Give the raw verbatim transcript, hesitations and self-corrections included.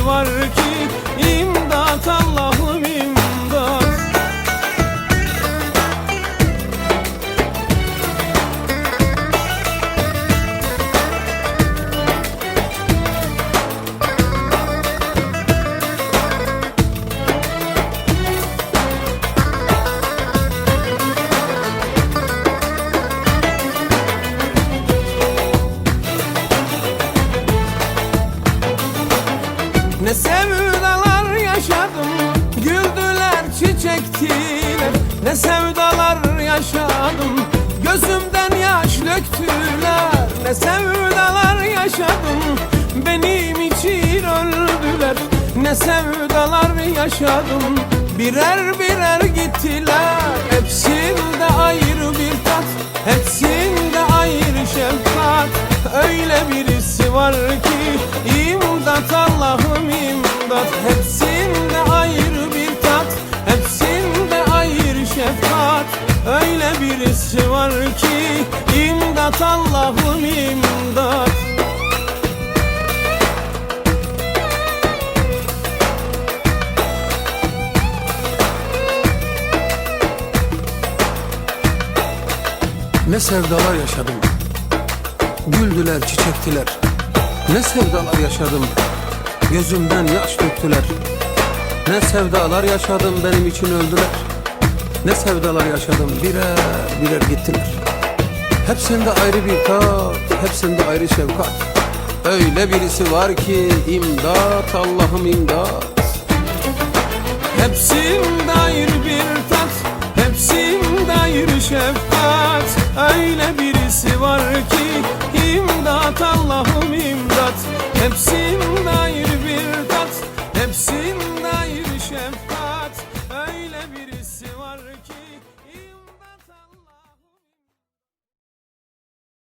birisi var ki imdat, Allah'ım imdat. Ne sevdalar yaşadım, güldüler çiçektiler. Ne sevdalar yaşadım, gözümden yaş döktüler. Ne sevdalar yaşadım, benim için öldüler. Ne sevdalar yaşadım, birer birer gittiler. Hepsinde ayrı bir tat, hepsinde ayrı şefkat. Öyle birisi var ki imdat, Allah'ım imdat. Hepsinde ayrı bir tat, hepsinde ayrı şefkat. Öyle birisi var ki imdat, Allah'ım imdat. Ne sevdalar yaşadım, güldüler çiçektiler. Ne sevdalar yaşadım, gözümden yaş döktüler. Ne sevdalar yaşadım, benim için öldüler. Ne sevdalar yaşadım, birer birer gittiler. Hepsinde ayrı bir tat, hepsinde ayrı şefkat. Öyle birisi var ki imdat, Allah'ım imdat. Hepsinde ayrı bir tat, hepsinde ayrı şefkat. Öyle birisi var ki imdat, Allah'ım